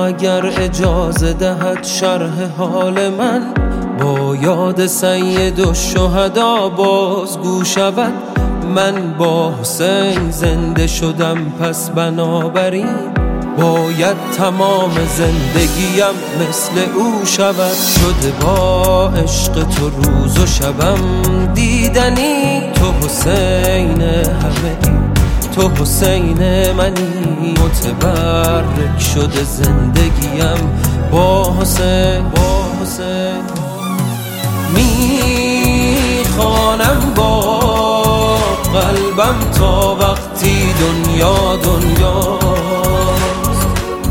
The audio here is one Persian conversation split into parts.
اگر اجازه دهد شرح حال من با یاد سید الشهدا بازگو شود. من با حسین زنده شدم، پس بنابراین باید تمام زندگیم مثل او شود. شده با عشق تو روز و شبم دیدنی، تو حسین همه ای، تو حسین منی. متبرک شده زندگیم با حسین، با حسین. میخوانم با قلبم تا وقتی دنیا دنیاست.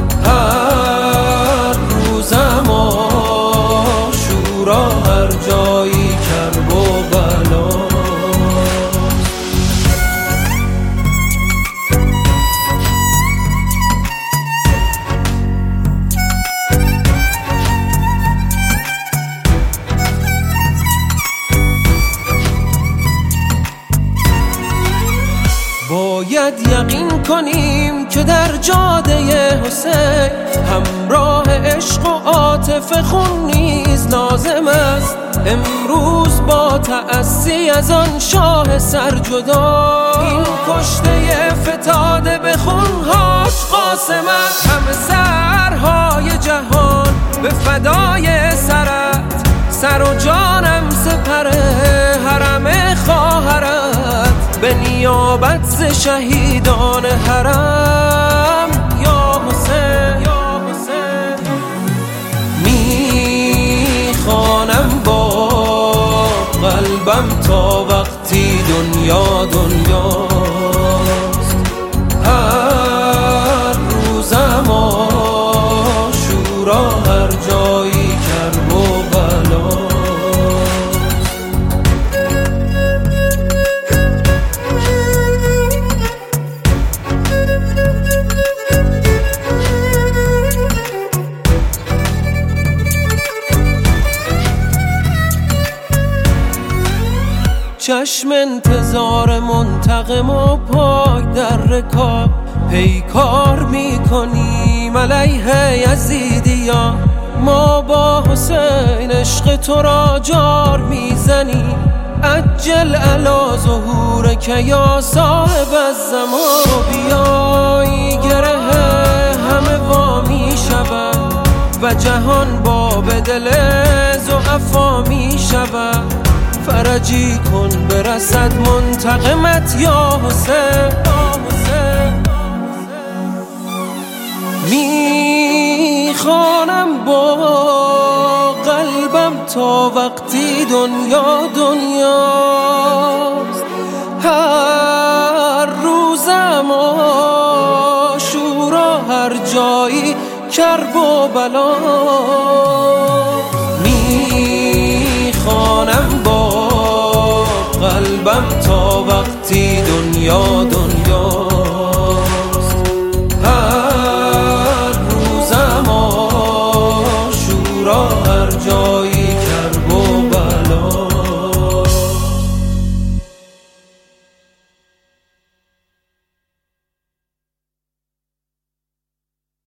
هر روزم آشورا، هر جایی کرب و بلاست. باید یقین کنیم که در جاده حسین همراه عشق و عاطفه خون نیز لازم است. امروز با تأسی از آن شاه سرجدا، این کشته فتاده به خونهاش قاسم است. همه سرهای جهان به فدای سرت، سر و جانم سپر حرم خواهرت. به نیابت ز شهیدان حرم یا حسین، یا حسین. میخوانم با قلبم تا وقتی دنیا دنیاست. هر روزم آشورا، هر جایی کرب و بلاست. چشم انتظار منتقم و پای در رکاب، پیکار میکنیم علیه یزیدیان. ما با حسین عشق تو را جار میزنیم، عجل علی ظهورک یا صاحب الزمان. بیایی گره همه وا میشود و جهان باب دل ضعفا میشود. فرجی کن برسد منتقمت یا حسین. میخوانم با قلبم تا وقتی دنیا دنیاست. هر روزم آشورا، هر جایی کرب و بلاست. میخوانم با قلبم تا وقتی دنیا دنیا